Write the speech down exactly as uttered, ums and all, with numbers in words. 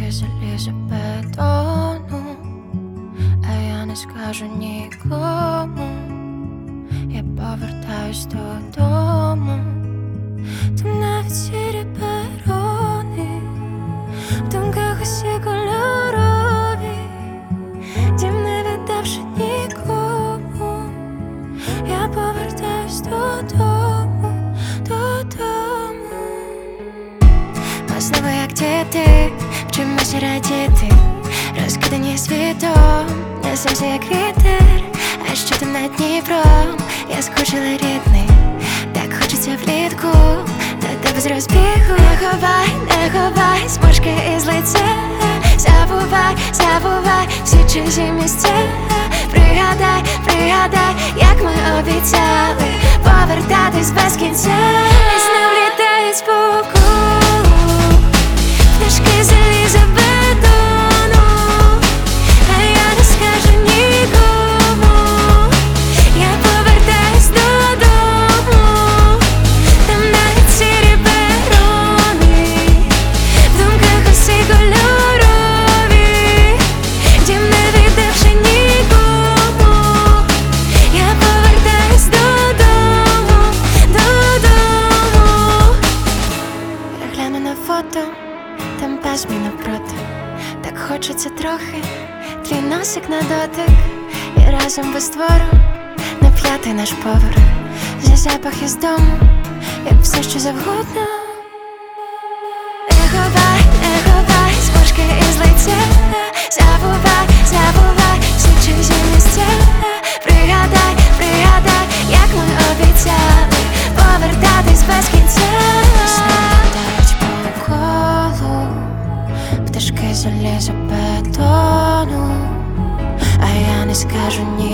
пташки залізобетону, а я не скажу нікому. Я повертаюсь додому. Там навіть сірі перони, в думках усі кольорові, дім не віддавши нікому. Я повертаюсь додому, додому. Ми знову як діти, вчимося радіти, розкидані світом, несемося як вітер. А що там над Дніпром? Я скучила, рідний, так хочеться влітку, до тебе з розбігу. Не ховай, не ховай смужки із лиця, забувай, забувай всі чужі місця. Пригадай, пригадай, як ми обіцяли повертатись без кінця. І знов літають по колу пташки залізобетону, а я не скажу нікому. Я повертаюсь додому. Там навіть сірі перони, в думках усі кольорові, дім не віддавши нікому. Я повертаюсь додому, додому. Я гляну на фото, там пес мій навпроти. Так хочеться трохи, твій носик на дотик, і разом без твору на п'ятий наш поверх. Зі запах із дому, як все, що завгодно. Не ховай, не ховай смужки із лиця, забувай, забувай всі чужі місця. Пригадай, пригадай, як ми обіцяли повертатись без кінця. Літають по колу пташки залізобетону, а я не скажу ні.